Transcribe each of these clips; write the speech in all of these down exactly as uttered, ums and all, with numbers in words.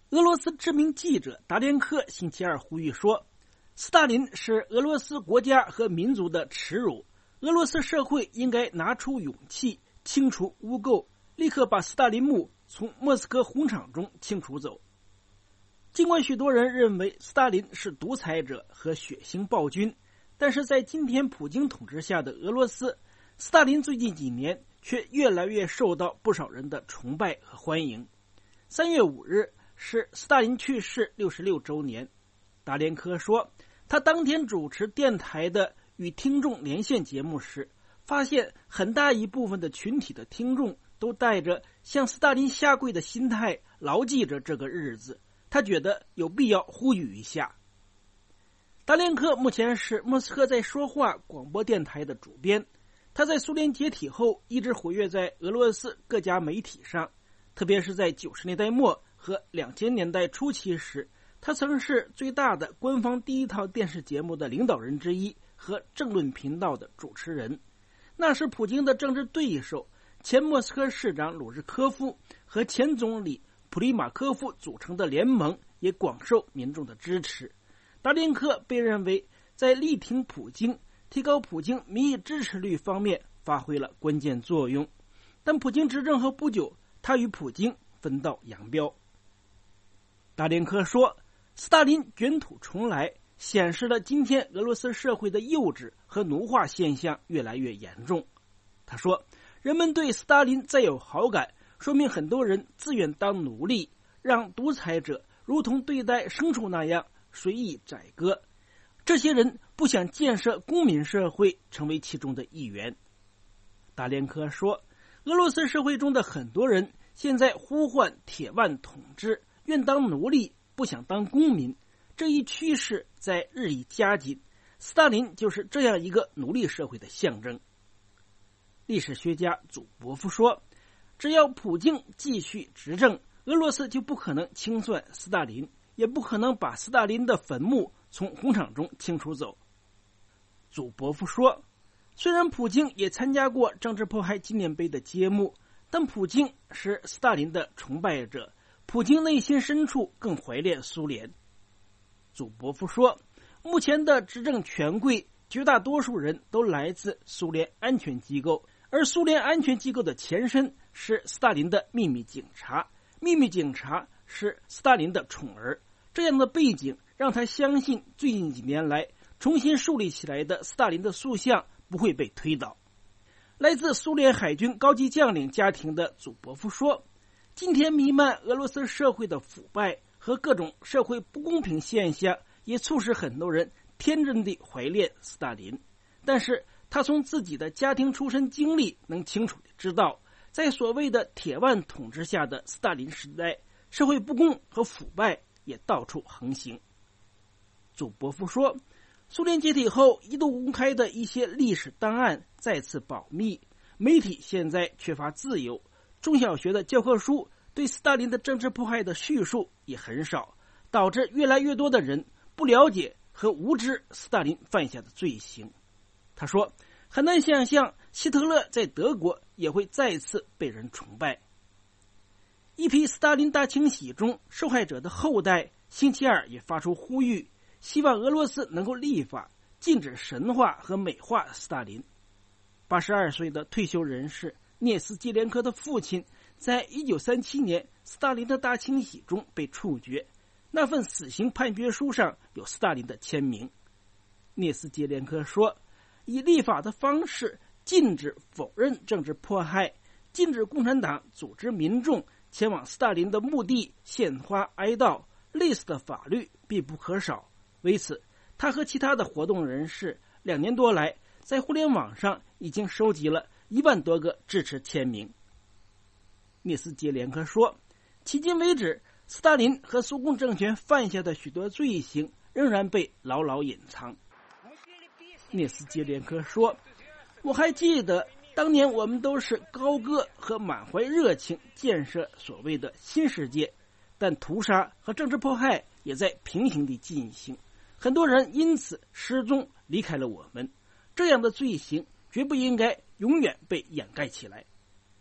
俄罗斯知名记者达连科星期二呼吁说，斯大林是俄罗斯国家和民族的耻辱，俄罗斯社会应该拿出勇气，清除污垢，立刻把斯大林墓从莫斯科红场中清除走。尽管许多人认为斯大林是独裁者和血腥暴君，但是在今天普京统治下的俄罗斯，斯大林最近几年却越来越受到不少人的崇拜和欢迎。三月五日是斯大林去世六十六周年。达连科说，他当天主持电台的与听众连线节目时，发现很大一部分的群体的听众都带着向斯大林下跪的心态牢记着这个日子，他觉得有必要呼吁一下。达连科目前是莫斯科在说话广播电台的主编，他在苏联解体后一直活跃在俄罗斯各家媒体上，特别是在九十年代末和两千年代初期时，他曾是最大的官方第一套电视节目的领导人之一和政论频道的主持人。那时普京的政治对手前莫斯科市长鲁日科夫和前总理普里马科夫组成的联盟也广受民众的支持。达连科被认为在力挺普京、提高普京民意支持率方面发挥了关键作用，但普京执政后不久，他与普京分道扬镳。达连科说，斯大林卷土重来，显示了今天俄罗斯社会的幼稚和奴化现象越来越严重。他说，人们对斯大林再有好感，说明很多人自愿当奴隶，让独裁者如同对待牲畜那样随意宰割。这些人不想建设公民社会，成为其中的一员。达连科说，俄罗斯社会中的很多人现在呼唤铁腕统治，愿当奴隶，不想当公民，这一趋势在日益加紧。斯大林就是这样一个奴隶社会的象征。历史学家祖博夫说，只要普京继续执政，俄罗斯就不可能清算斯大林，也不可能把斯大林的坟墓从红场中清除走。祖博夫说，虽然普京也参加过政治迫害纪念碑的揭幕，但普京是斯大林的崇拜者，普京内心深处更怀念苏联。祖博夫说，目前的执政权贵绝大多数人都来自苏联安全机构，而苏联安全机构的前身是斯大林的秘密警察，秘密警察是斯大林的宠儿。这样的背景让他相信最近几年来重新树立起来的斯大林的塑像不会被推倒。来自苏联海军高级将领家庭的祖博夫说，今天弥漫俄罗斯社会的腐败和各种社会不公平现象也促使很多人天真地怀念斯大林，但是他从自己的家庭出身经历能清楚地知道，在所谓的铁腕统治下的斯大林时代，社会不公和腐败也到处横行。祖博夫说，苏联解体后一度公开的一些历史档案再次保密，媒体现在缺乏自由，中小学的教科书对斯大林的政治迫害的叙述也很少，导致越来越多的人不了解和无知斯大林犯下的罪行。他说，很难想象希特勒在德国也会再次被人崇拜。一批斯大林大清洗中受害者的后代星期二也发出呼吁，希望俄罗斯能够立法禁止神化和美化斯大林。八十二岁的退休人士涅斯捷连科的父亲在一九三七年斯大林的大清洗中被处决，那份死刑判决书上有斯大林的签名。涅斯捷连科说，以立法的方式禁止否认政治迫害，禁止共产党组织民众前往斯大林的墓地献花哀悼，类似的法律必不可少。为此，他和其他的活动人士两年多来在互联网上已经收集了一万多个支持签名。涅斯捷连科说，迄今为止，斯大林和苏共政权犯下的许多罪行仍然被牢牢隐藏。涅斯捷连科说，我还记得当年我们都是高歌和满怀热情建设所谓的新世界，但屠杀和政治迫害也在平行地进行，很多人因此失踪离开了我们，这样的罪行绝不应该永远被掩盖起来。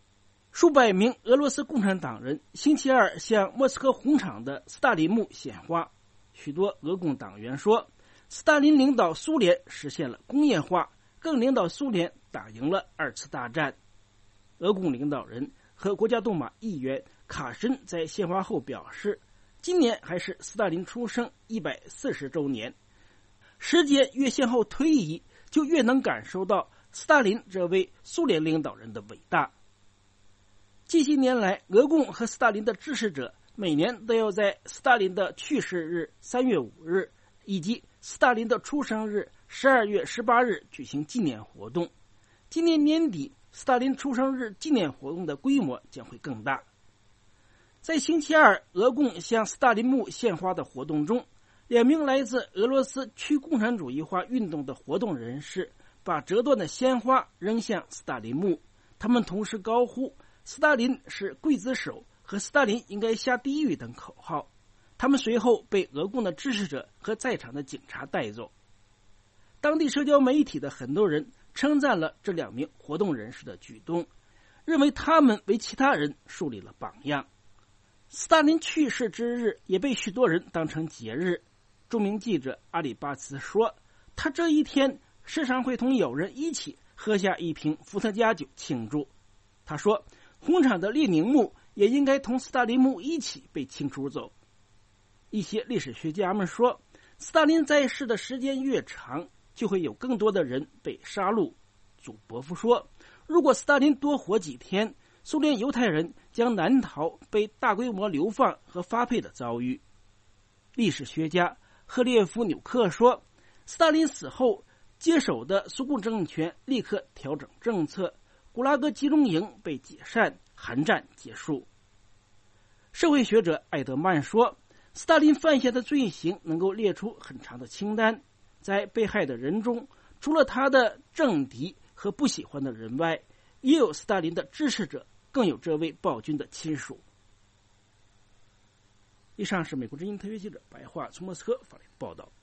数百名俄罗斯共产党人星期二向莫斯科红场的斯大林墓献花。许多俄共党员说，斯大林领导苏联实现了工业化，更领导苏联打赢了二次大战。俄共领导人和国家杜马议员卡申在献花后表示，今年还是斯大林出生一百四十周年，时间越向后推移，就越能感受到斯大林这位苏联领导人的伟大。近些年来，俄共和斯大林的支持者每年都要在斯大林的去世日三月五日以及斯大林的出生日十二月十八日举行纪念活动。今年年底，斯大林出生日纪念活动的规模将会更大。在星期二俄共向斯大林墓献花的活动中，两名来自俄罗斯去共产主义化运动的活动人士把折断的鲜花扔向斯大林墓，他们同时高呼斯大林是刽子手和斯大林应该下地狱等口号。他们随后被俄共的支持者和在场的警察带走。当地社交媒体的很多人称赞了这两名活动人士的举动，认为他们为其他人树立了榜样。斯大林去世之日也被许多人当成节日。著名记者阿里巴茨说，他这一天时常会同友人一起喝下一瓶伏特加酒庆祝。他说，红场的列宁墓也应该同斯大林墓一起被清除走。一些历史学家们说，斯大林在世的时间越长，就会有更多的人被杀戮。祖伯夫说，如果斯大林多活几天，苏联犹太人将难逃被大规模流放和发配的遭遇。历史学家赫列夫纽克说，斯大林死后，接手的苏共政权立刻调整政策，古拉格集中营被解散，韩战结束。社会学者艾德曼说，斯大林犯下的罪行能够列出很长的清单，在被害的人中，除了他的政敌和不喜欢的人外，也有斯大林的支持者，更有这位暴君的亲属。以上是美国之音特约记者白桦从莫斯科发来报道。